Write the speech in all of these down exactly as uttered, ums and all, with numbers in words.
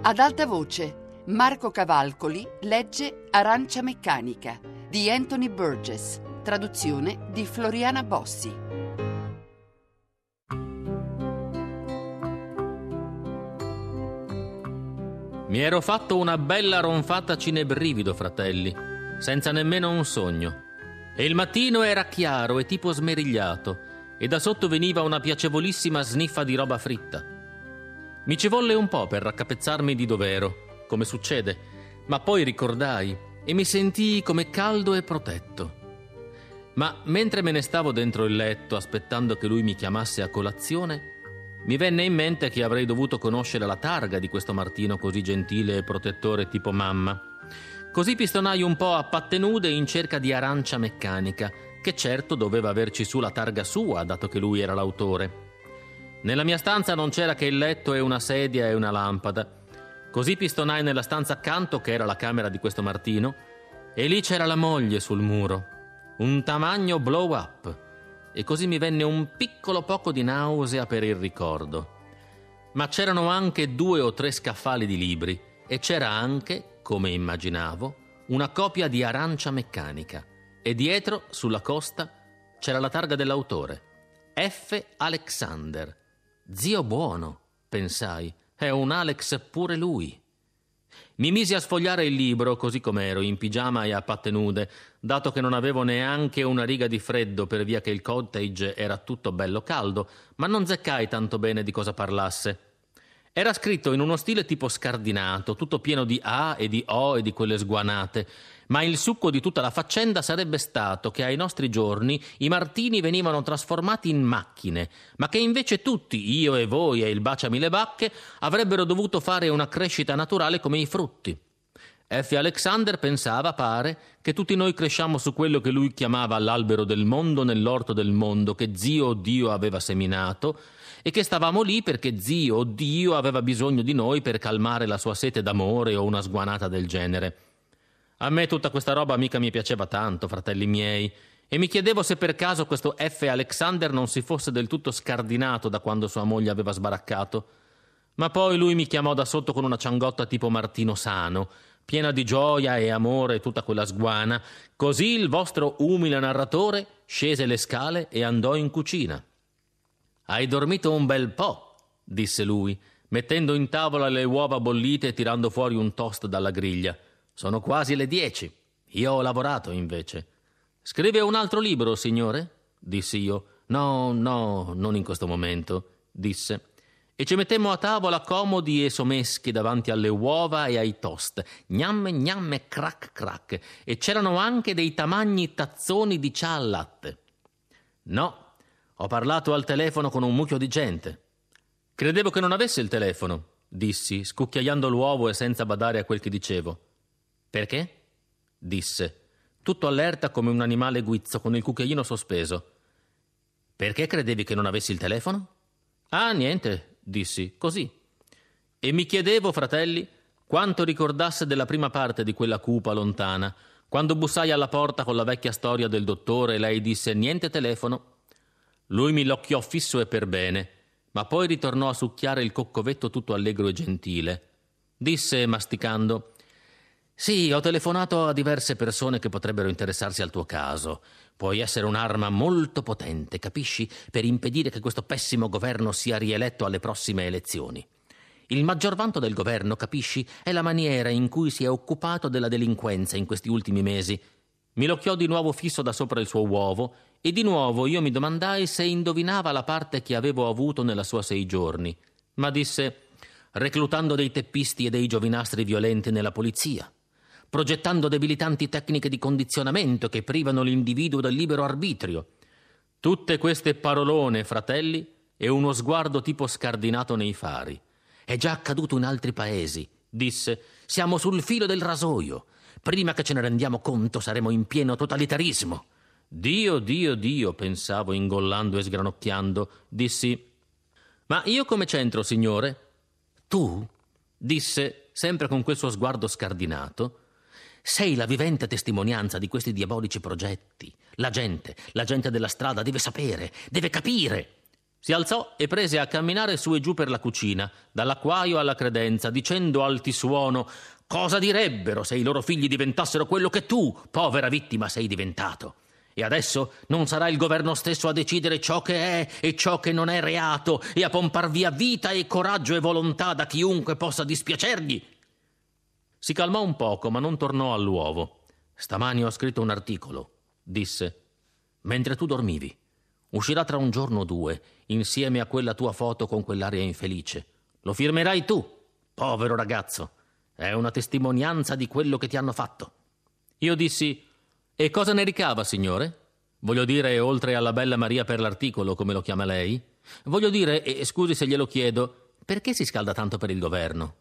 Ad alta voce, Marco Cavalcoli legge Arancia meccanica di Anthony Burgess, traduzione di Floriana Bossi. Mi ero fatto una bella ronfata cinebrivido, fratelli, senza nemmeno un sogno. E il mattino era chiaro e tipo smerigliato, e da sotto veniva una piacevolissima sniffa di roba fritta. Mi ci volle un po' per raccapezzarmi di dov'ero, come succede, ma poi ricordai e mi sentii come caldo e protetto. Ma mentre me ne stavo dentro il letto aspettando che lui mi chiamasse a colazione, mi venne in mente che avrei dovuto conoscere la targa di questo Martino così gentile e protettore tipo mamma. Così pistonai un po' a patte nude in cerca di Arancia meccanica, che certo doveva averci su la targa sua, dato che lui era l'autore. Nella mia stanza non c'era che il letto e una sedia e una lampada. Così pistonai nella stanza accanto, che era la camera di questo Martino, e lì c'era la moglie sul muro, un tamagno blow up, e così mi venne un piccolo poco di nausea per il ricordo. Ma c'erano anche due o tre scaffali di libri, e c'era anche, come immaginavo, una copia di Arancia meccanica, e dietro, sulla costa, c'era la targa dell'autore, F. Alexander. Zio buono, pensai, è un Alex pure lui. Mi misi a sfogliare il libro così com'ero, in pigiama e a patte nude, dato che non avevo neanche una riga di freddo per via che il cottage era tutto bello caldo, ma non zeccai tanto bene di cosa parlasse. Era scritto in uno stile tipo scardinato, tutto pieno di A e di O e di quelle sguanate, ma il succo di tutta la faccenda sarebbe stato che ai nostri giorni i Martini venivano trasformati in macchine, ma che invece tutti, io e voi e il Baciami le Bacche, avrebbero dovuto fare una crescita naturale come i frutti. F. Alexander pensava, pare, che tutti noi cresciamo su quello che lui chiamava l'albero del mondo nell'orto del mondo che zio Dio aveva seminato, e che stavamo lì perché zio Dio aveva bisogno di noi per calmare la sua sete d'amore o una sguanata del genere. A me tutta questa roba mica mi piaceva tanto, fratelli miei, e mi chiedevo se per caso questo F. Alexander non si fosse del tutto scardinato da quando sua moglie aveva sbaraccato. Ma poi lui mi chiamò da sotto con una ciangotta tipo Martino Sano, piena di gioia e amore e tutta quella sguana. Così il vostro umile narratore scese le scale e andò in cucina. «Hai dormito un bel po'», disse lui, mettendo in tavola le uova bollite e tirando fuori un toast dalla griglia. «Sono quasi le dieci. Io ho lavorato, invece». «Scrive un altro libro, signore?» dissi io. «No, no, non in questo momento», disse. E ci mettemmo a tavola comodi e someschi davanti alle uova e ai toast. Gnamme, gnamme, crac, crac. E c'erano anche dei tamagni tazzoni di cià al latte. «No, ho parlato al telefono con un mucchio di gente». «Credevo che non avesse il telefono», dissi, scucchiaiando l'uovo e senza badare a quel che dicevo. «Perché?» disse, tutto allerta come un animale guizzo con il cucchiaino sospeso. «Perché credevi che non avessi il telefono?» «Ah, niente», dissi, «così». E mi chiedevo, fratelli, quanto ricordasse della prima parte di quella cupa lontana, quando bussai alla porta con la vecchia storia del dottore e lei disse «niente telefono». Lui mi l'occhiò fisso e per bene, ma poi ritornò a succhiare il coccovetto tutto allegro e gentile. Disse, masticando: «Sì, ho telefonato a diverse persone che potrebbero interessarsi al tuo caso. Puoi essere un'arma molto potente, capisci, per impedire che questo pessimo governo sia rieletto alle prossime elezioni. Il maggior vanto del governo, capisci, è la maniera in cui si è occupato della delinquenza in questi ultimi mesi». Mi l'occhiò di nuovo fisso da sopra il suo uovo e di nuovo io mi domandai se indovinava la parte che avevo avuto nella sua sei giorni. Ma disse: «reclutando dei teppisti e dei giovinastri violenti nella polizia, progettando debilitanti tecniche di condizionamento che privano l'individuo del libero arbitrio». Tutte queste parolone, fratelli, e uno sguardo tipo scardinato nei fari. «È già accaduto in altri paesi», disse. «Siamo sul filo del rasoio. Prima che ce ne rendiamo conto saremo in pieno totalitarismo». «Dio, Dio, Dio», pensavo ingollando e sgranocchiando. Dissi: «Ma io come c'entro, signore?» «Tu?» disse, sempre con quel suo sguardo scardinato. «Sei la vivente testimonianza di questi diabolici progetti. La gente, la gente della strada deve sapere, deve capire». Si alzò e prese a camminare su e giù per la cucina, dall'acquaio alla credenza, dicendo altisuono: «Cosa direbbero se i loro figli diventassero quello che tu, povera vittima, sei diventato? E adesso non sarà il governo stesso a decidere ciò che è e ciò che non è reato e a pompar via vita e coraggio e volontà da chiunque possa dispiacergli?» Si calmò un poco, ma non tornò all'uovo. «Stamani ho scritto un articolo», disse, «mentre tu dormivi. Uscirà tra un giorno o due, insieme a quella tua foto con quell'aria infelice. Lo firmerai tu, povero ragazzo. È una testimonianza di quello che ti hanno fatto». Io dissi: «E cosa ne ricava, signore? Voglio dire, oltre alla bella Maria per l'articolo, come lo chiama lei? Voglio dire, e scusi se glielo chiedo, perché si scalda tanto per il governo?»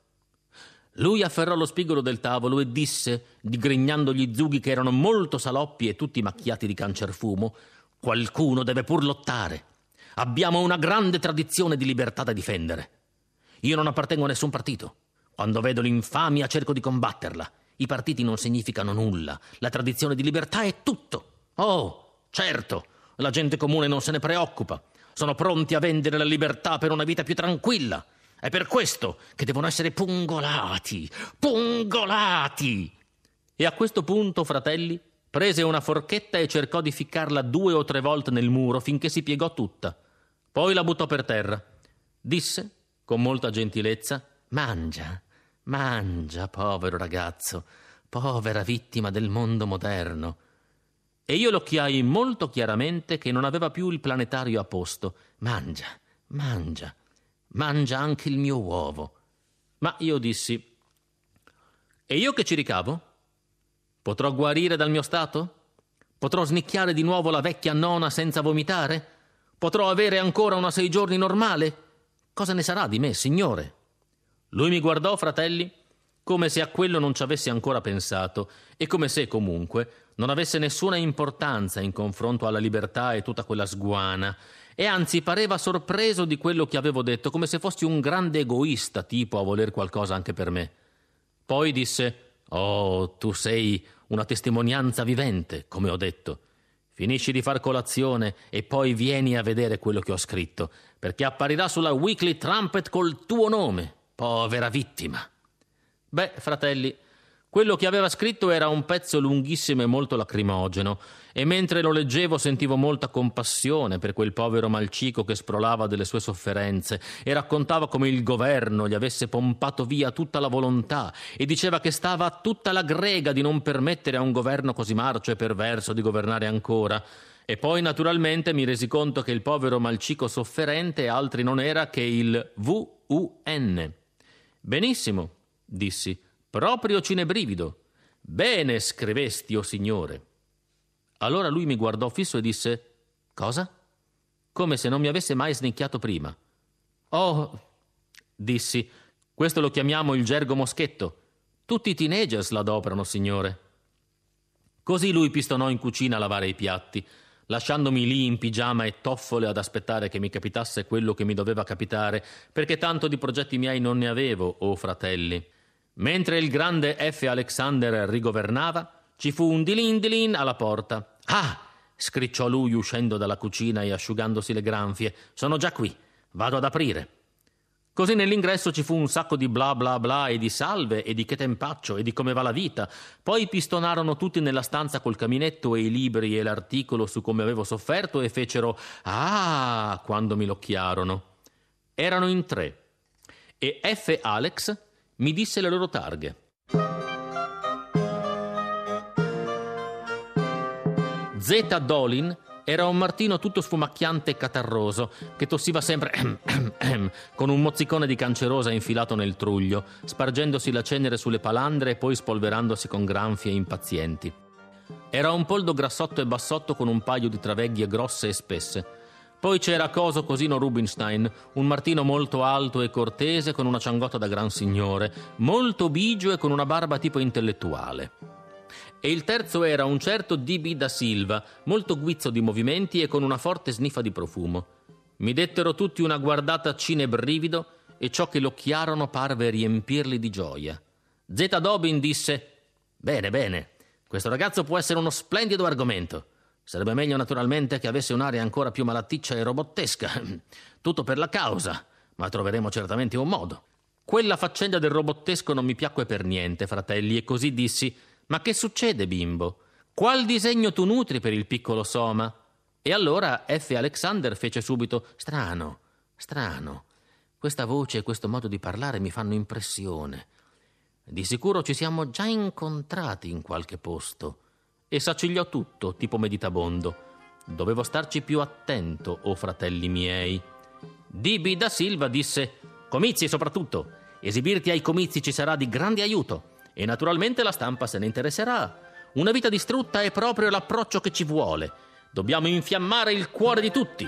Lui afferrò lo spigolo del tavolo e disse, digrignando gli zughi che erano molto saloppi e tutti macchiati di cancerfumo: «Qualcuno deve pur lottare. Abbiamo una grande tradizione di libertà da difendere. Io non appartengo a nessun partito. Quando vedo l'infamia cerco di combatterla. I partiti non significano nulla. La tradizione di libertà è tutto. Oh, certo, la gente comune non se ne preoccupa. Sono pronti a vendere la libertà per una vita più tranquilla. È per questo che devono essere pungolati, pungolati!» E a questo punto, fratelli, prese una forchetta e cercò di ficcarla due o tre volte nel muro finché si piegò tutta. Poi la buttò per terra. Disse, con molta gentilezza: «Mangia, mangia, povero ragazzo, povera vittima del mondo moderno». E io lo occhiai molto chiaramente che non aveva più il planetario a posto. «Mangia, mangia, mangia anche il mio uovo». Ma io dissi: «E io che ci ricavo? Potrò guarire dal mio stato? Potrò snicchiare di nuovo la vecchia nona senza vomitare? Potrò avere ancora una sei giorni normale? Cosa ne sarà di me, signore?» Lui mi guardò, fratelli, come se a quello non ci avessi ancora pensato e come se, comunque, non avesse nessuna importanza in confronto alla libertà e tutta quella sguana, e anzi pareva sorpreso di quello che avevo detto, come se fossi un grande egoista tipo a voler qualcosa anche per me. Poi disse: «Oh, tu sei una testimonianza vivente, come ho detto. Finisci di far colazione e poi vieni a vedere quello che ho scritto, perché apparirà sulla Weekly Trumpet col tuo nome, povera vittima». Beh, fratelli, quello che aveva scritto era un pezzo lunghissimo e molto lacrimogeno, e mentre lo leggevo sentivo molta compassione per quel povero malcico che sprolava delle sue sofferenze e raccontava come il governo gli avesse pompato via tutta la volontà e diceva che stava a tutta la grega di non permettere a un governo così marcio e perverso di governare ancora. E poi naturalmente mi resi conto che il povero malcico sofferente altri non era che il V U N. «Benissimo», dissi, «proprio cinebrivido. Bene scrivesti, o signore». Allora lui mi guardò fisso e disse: «Cosa?» Come se non mi avesse mai snicchiato prima. «Oh», dissi, «questo lo chiamiamo il gergo moschetto. Tutti i teenagers l'adoperano, signore». Così lui pistonò in cucina a lavare i piatti, lasciandomi lì in pigiama e toffole ad aspettare che mi capitasse quello che mi doveva capitare, perché tanto di progetti miei non ne avevo, o fratelli. Mentre il grande F. Alexander rigovernava, ci fu un dilin dilin alla porta. «Ah!» scricciò lui uscendo dalla cucina e asciugandosi le granfie. «Sono già qui, vado ad aprire». Così nell'ingresso ci fu un sacco di bla bla bla e di salve e di che tempaccio e di come va la vita. Poi pistonarono tutti nella stanza col caminetto e i libri e l'articolo su come avevo sofferto e fecero «Ah!» quando mi locchiarono. Erano in tre e F. Alex mi disse le loro targhe. Z. Dolin era un martino tutto sfumacchiante e catarroso, che tossiva sempre ehm, ehm, ehm, con un mozzicone di cancerosa infilato nel truglio, spargendosi la cenere sulle palandre e poi spolverandosi con granfie impazienti. Era un poldo grassotto e bassotto con un paio di travegghe grosse e spesse. Poi c'era Coso Cosino Rubinstein, un martino molto alto e cortese con una ciangotta da gran signore, molto bigio e con una barba tipo intellettuale. E il terzo era un certo D B da Silva, molto guizzo di movimenti e con una forte sniffa di profumo. Mi dettero tutti una guardata cinebrivido e ciò che l'occhiarono parve riempirli di gioia. Z. Dobbin disse: «Bene, bene, questo ragazzo può essere uno splendido argomento. Sarebbe meglio naturalmente che avesse un'aria ancora più malatticcia e robottesca. Tutto per la causa, ma troveremo certamente un modo. Quella faccenda del robottesco non mi piacque per niente, fratelli, e così dissi: ma che succede, bimbo? Qual disegno tu nutri per il piccolo Soma? E allora F. Alexander fece subito: strano, strano. Questa voce e questo modo di parlare mi fanno impressione. Di sicuro ci siamo già incontrati in qualche posto. E s'accigliò tutto, tipo meditabondo. Dovevo starci più attento, o fratelli miei. D B da Silva disse: comizi soprattutto. Esibirti ai comizi ci sarà di grande aiuto. E naturalmente la stampa se ne interesserà. Una vita distrutta è proprio l'approccio che ci vuole. Dobbiamo infiammare il cuore di tutti.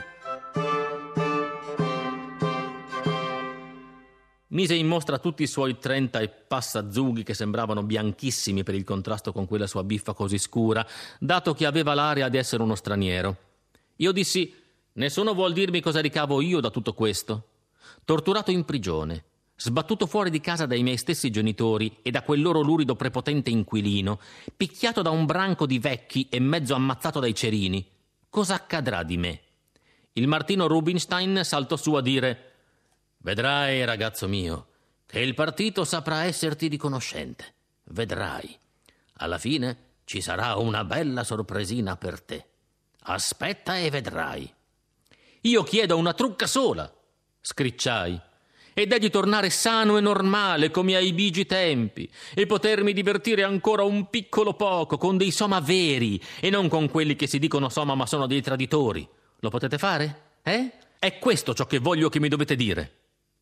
Mise in mostra tutti i suoi trenta e passa zughi che sembravano bianchissimi per il contrasto con quella sua biffa così scura, dato che aveva l'aria di essere uno straniero. Io dissi: nessuno vuol dirmi cosa ricavo io da tutto questo. Torturato in prigione, sbattuto fuori di casa dai miei stessi genitori e da quel loro lurido prepotente inquilino, picchiato da un branco di vecchi e mezzo ammazzato dai cerini, cosa accadrà di me? Il Martino Rubinstein saltò su a dire: vedrai, ragazzo mio, che il partito saprà esserti riconoscente. Vedrai. Alla fine ci sarà una bella sorpresina per te. Aspetta e vedrai. Io chiedo una trucca sola, scricciai, ed è di tornare sano e normale come ai bigi tempi e potermi divertire ancora un piccolo poco con dei Soma veri e non con quelli che si dicono Soma ma sono dei traditori. Lo potete fare? Eh? È questo ciò che voglio che mi dovete dire.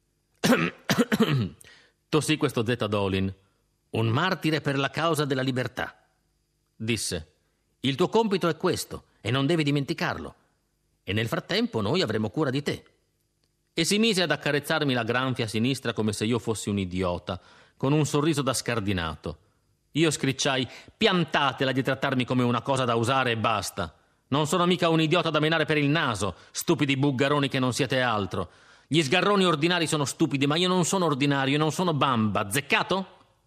Tossì questo Zeta Dolin. Un martire per la causa della libertà. Disse: il tuo compito è questo e non devi dimenticarlo. E nel frattempo noi avremo cura di te. E si mise ad accarezzarmi la granfia sinistra come se io fossi un idiota, con un sorriso da scardinato. Io scricciai: piantatela di trattarmi come una cosa da usare e basta. Non sono mica un idiota da menare per il naso, stupidi buggaroni che non siete altro. Gli sgarroni ordinari sono stupidi, ma io non sono ordinario, non sono Bamba. Zeccato?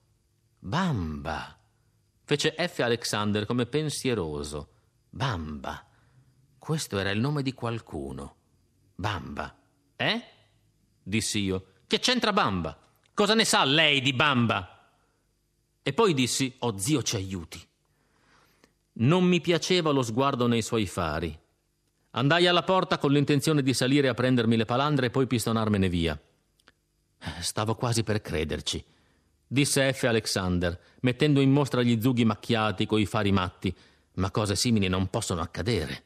Bamba, fece F. Alexander come pensieroso. Bamba. Questo era il nome di qualcuno. Bamba. Eh? Dissi io. Che c'entra Bamba? Cosa ne sa lei di Bamba? E poi dissi: oh zio, ci aiuti. Non mi piaceva lo sguardo nei suoi fari. Andai alla porta con l'intenzione di salire a prendermi le palandre e poi pistonarmene via. Stavo quasi per crederci, disse F. Alexander, mettendo in mostra gli zughi macchiati coi fari matti, ma cose simili non possono accadere.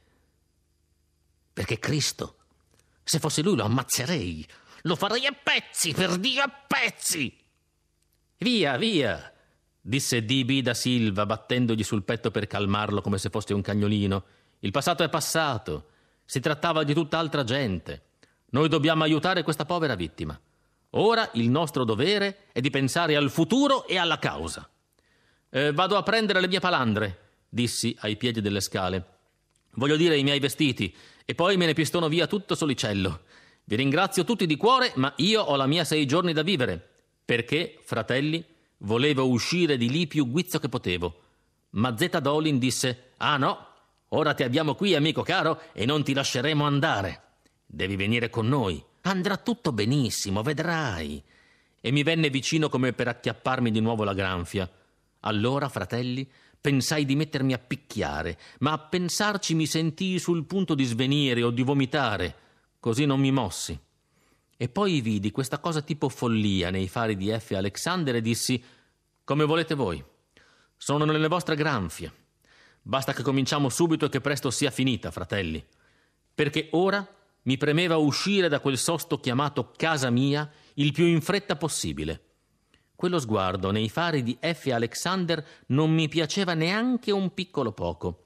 Perché Cristo, se fosse lui lo ammazzerei, lo farei a pezzi, per Dio, a pezzi! Via, via, disse D B da Silva, battendogli sul petto per calmarlo come se fosse un cagnolino. Il passato è passato. Si trattava di tutt'altra gente. Noi dobbiamo aiutare questa povera vittima. Ora il nostro dovere è di pensare al futuro e alla causa. Eh, vado a prendere le mie palandre, dissi ai piedi delle scale. Voglio dire i miei vestiti, e poi me ne pistono via tutto solicello. Vi ringrazio tutti di cuore, ma io ho la mia sei giorni da vivere, perché, fratelli, volevo uscire di lì più guizzo che potevo. Ma Zeta Dolin disse: ah no, ora ti abbiamo qui, amico caro, e non ti lasceremo andare. Devi venire con noi. Andrà tutto benissimo, vedrai. E mi venne vicino come per acchiapparmi di nuovo la granfia. Allora, fratelli, pensai di mettermi a picchiare, ma a pensarci mi sentii sul punto di svenire o di vomitare. Così non mi mossi. E poi vidi questa cosa tipo follia nei fari di F. Alexander e dissi: come volete voi. Sono nelle vostre granfie. Basta che cominciamo subito e che presto sia finita, fratelli. Perché ora mi premeva uscire da quel sosto chiamato casa mia il più in fretta possibile. Quello sguardo nei fari di F. Alexander non mi piaceva neanche un piccolo poco.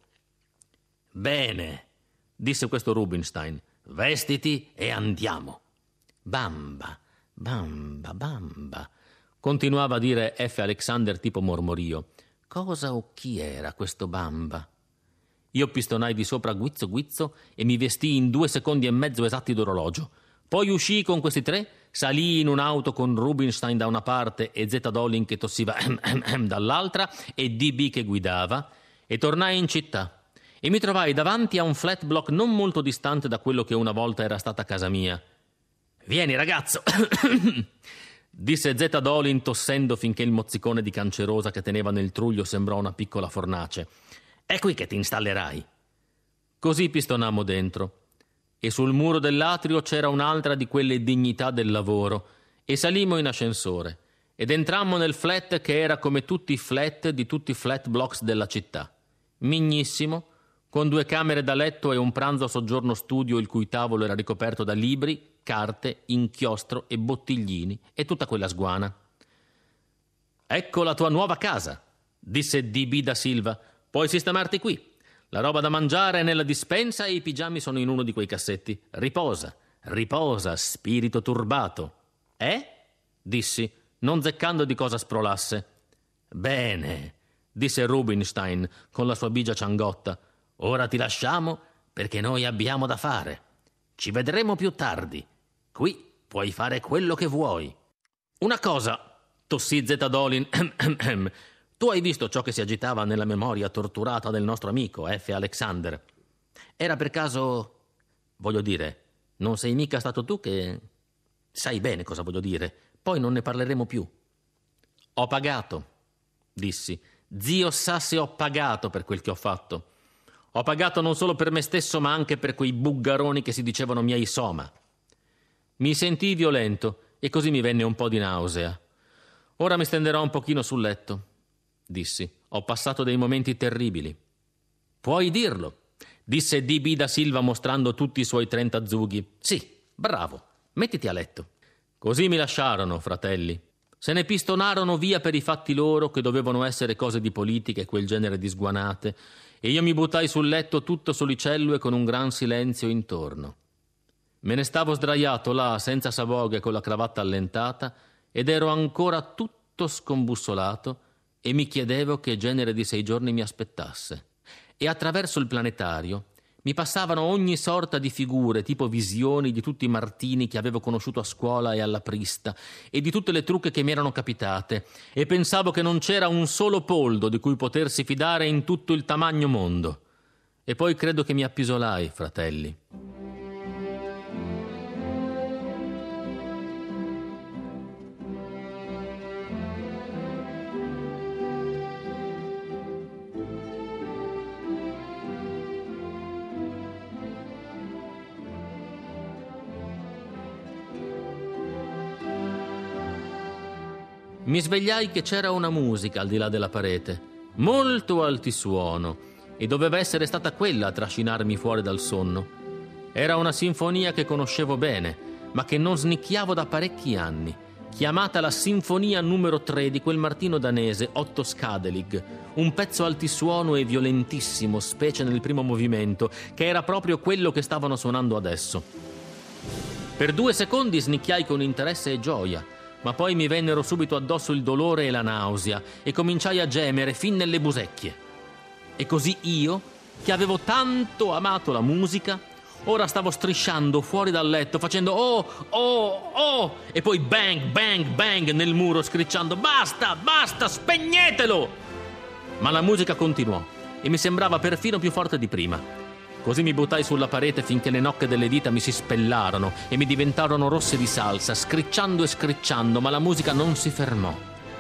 Bene, disse questo Rubinstein, vestiti e andiamo. Bamba, bamba, bamba, continuava a dire F. Alexander tipo mormorio. Cosa o chi era questo Bamba? Io pistonai di sopra guizzo guizzo e mi vestii in due secondi e mezzo esatti d'orologio. Poi uscii con questi tre, salii in un'auto con Rubinstein da una parte e Zeta Dolin che tossiva dall'altra e D B che guidava, e tornai in città. e mi trovai davanti a un flat block non molto distante da quello che una volta era stata casa mia. «Vieni, ragazzo!» disse Zeta Dolin tossendo finché il mozzicone di cancerosa che teneva nel truglio sembrò una piccola fornace. «È qui che ti installerai!» Così pistonammo dentro, e sul muro dell'atrio c'era un'altra di quelle dignità del lavoro, e salimmo in ascensore, ed entrammo nel flat che era come tutti i flat di tutti i flat blocks della città. Mignissimo, con due camere da letto e un pranzo a soggiorno studio il cui tavolo era ricoperto da libri, carte, inchiostro e bottiglini e tutta quella sguana. «Ecco la tua nuova casa», disse D B da Silva. «Puoi sistemarti qui. La roba da mangiare è nella dispensa e i pigiami sono in uno di quei cassetti. Riposa, riposa, spirito turbato». «Eh?» dissi, non zeccando di cosa sprolasse. «Bene», disse Rubinstein con la sua bigia ciangotta. «Ora ti lasciamo perché noi abbiamo da fare. Ci vedremo più tardi. Qui puoi fare quello che vuoi». «Una cosa», tossì Zeta Dolin, «tu hai visto ciò che si agitava nella memoria torturata del nostro amico F. Alexander? Era per caso, voglio dire, non sei mica stato tu che... Sai bene cosa voglio dire, poi non ne parleremo più». «Ho pagato», dissi. «Zio sa se ho pagato per quel che ho fatto. Ho pagato non solo per me stesso, ma anche per quei buggaroni che si dicevano miei soma». Mi sentii violento e così mi venne un po' di nausea. «Ora mi stenderò un pochino sul letto», dissi. «Ho passato dei momenti terribili». «Puoi dirlo», disse D B da Silva mostrando tutti i suoi trenta zughi. «Sì, bravo, mettiti a letto». Così mi lasciarono, fratelli. Se ne pistonarono via per i fatti loro, che dovevano essere cose di politica e quel genere di sguanate, e io mi buttai sul letto tutto solicello e con un gran silenzio intorno. Me ne stavo sdraiato là, senza savoghe, con la cravatta allentata, ed ero ancora tutto scombussolato e mi chiedevo che genere di sei giorni mi aspettasse. E attraverso il planetario mi passavano ogni sorta di figure, tipo visioni di tutti i Martini che avevo conosciuto a scuola e alla Prista, e di tutte le trucche che mi erano capitate, e pensavo che non c'era un solo poldo di cui potersi fidare in tutto il tamagno mondo. E poi credo che mi appisolai, fratelli. Mi svegliai che c'era una musica al di là della parete, molto altisuono, e doveva essere stata quella a trascinarmi fuori dal sonno. Era una sinfonia che conoscevo bene, ma che non snicchiavo da parecchi anni, chiamata la Sinfonia numero tre di quel Martino danese, Otto Skadelig, un pezzo altisuono e violentissimo, specie nel primo movimento, che era proprio quello che stavano suonando adesso. Per due secondi snicchiai con interesse e gioia, ma poi mi vennero subito addosso il dolore e la nausea e cominciai a gemere fin nelle busecchie. E così io, che avevo tanto amato la musica, ora stavo strisciando fuori dal letto facendo oh, oh, oh, e poi bang, bang, bang nel muro scricciando basta, basta, spegnetelo! Ma la musica continuò e mi sembrava perfino più forte di prima. Così mi buttai sulla parete finché le nocche delle dita mi si spellarono e mi diventarono rosse di salsa, scricciando e scricciando, ma la musica non si fermò.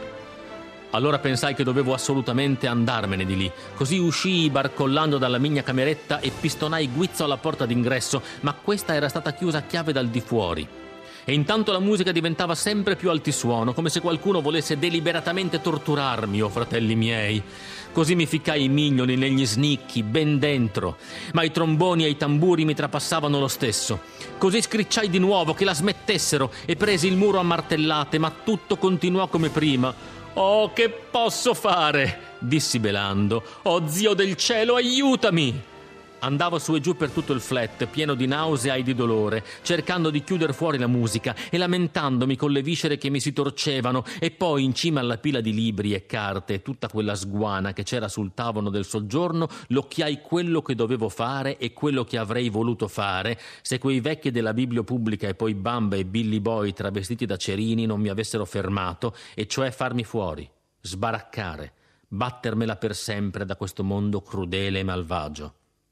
Allora pensai che dovevo assolutamente andarmene di lì. Così uscii barcollando dalla mia cameretta e pistonai guizzo alla porta d'ingresso, ma questa era stata chiusa a chiave dal di fuori. E intanto la musica diventava sempre più altisuono, come se qualcuno volesse deliberatamente torturarmi, oh fratelli miei. Così mi ficcai i mignoli negli snicchi, ben dentro, ma i tromboni e i tamburi mi trapassavano lo stesso. Così scricciai di nuovo che la smettessero e presi il muro a martellate, ma tutto continuò come prima. «Oh, che posso fare?» dissi belando. «Oh, Zio del cielo, aiutami!» Andavo su e giù per tutto il flat, pieno di nausea e di dolore, cercando di chiudere fuori la musica e lamentandomi con le viscere che mi si torcevano, e poi in cima alla pila di libri e carte e tutta quella sguana che c'era sul tavolo del soggiorno, l'occhiai quello che dovevo fare e quello che avrei voluto fare se quei vecchi della Biblio Pubblica e poi Bamba e Billy Boy travestiti da cerini non mi avessero fermato, e cioè farmi fuori, sbaraccare, battermela per sempre da questo mondo crudele e malvagio.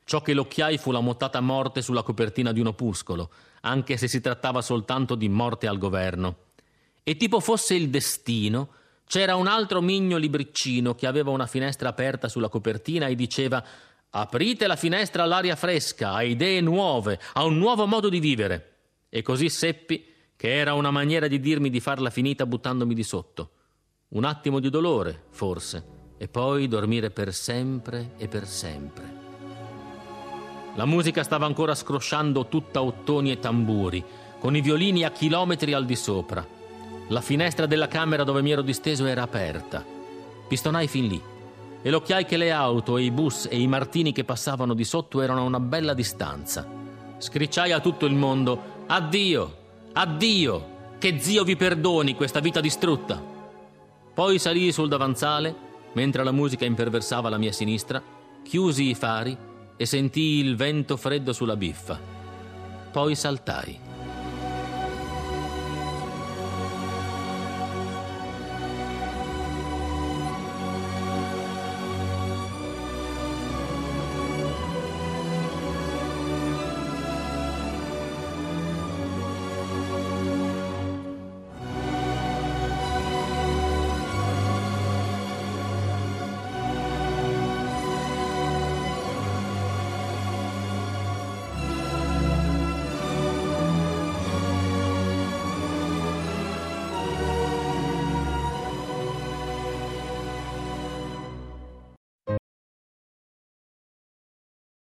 Ciò che l'occhiai fu la montata morte sulla copertina di un opuscolo, anche se si trattava soltanto di morte al governo. E tipo fosse il destino, c'era un altro migno libriccino che aveva una finestra aperta sulla copertina e diceva: «Aprite la finestra all'aria fresca, a idee nuove, a un nuovo modo di vivere». E così seppi che era una maniera di dirmi di farla finita buttandomi di sotto. Un attimo di dolore, forse, e poi dormire per sempre e per sempre. La musica stava ancora scrosciando tutta ottoni e tamburi, con i violini a chilometri al di sopra. La finestra della camera dove mi ero disteso era aperta. Pistonai fin lì e l'occhiai che le auto e i bus e i martini che passavano di sotto erano a una bella distanza. Scricciai a tutto il mondo: «Addio, addio, che Dio vi perdoni questa vita distrutta». Poi salii sul davanzale, mentre la musica imperversava alla mia sinistra, chiusi i fari e sentii il vento freddo sulla biffa. Poi saltai.